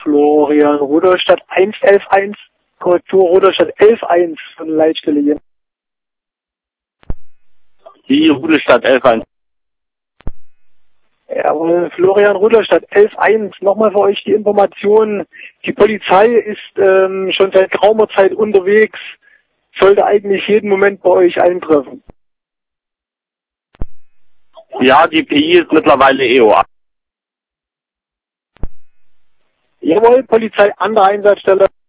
Florian Rudolstadt 111.1, Korrektur Rudolstadt 11.1 von der Leitstelle hier. Die Rudolstadt 11.1. Jawohl, Florian Rudolstadt 11.1. Nochmal für euch die Information. Die Polizei ist schon seit geraumer Zeit unterwegs, sollte eigentlich jeden Moment bei euch eintreffen. Ja, die PI ist mittlerweile EOA. Jawohl, Polizei an der Einsatzstelle.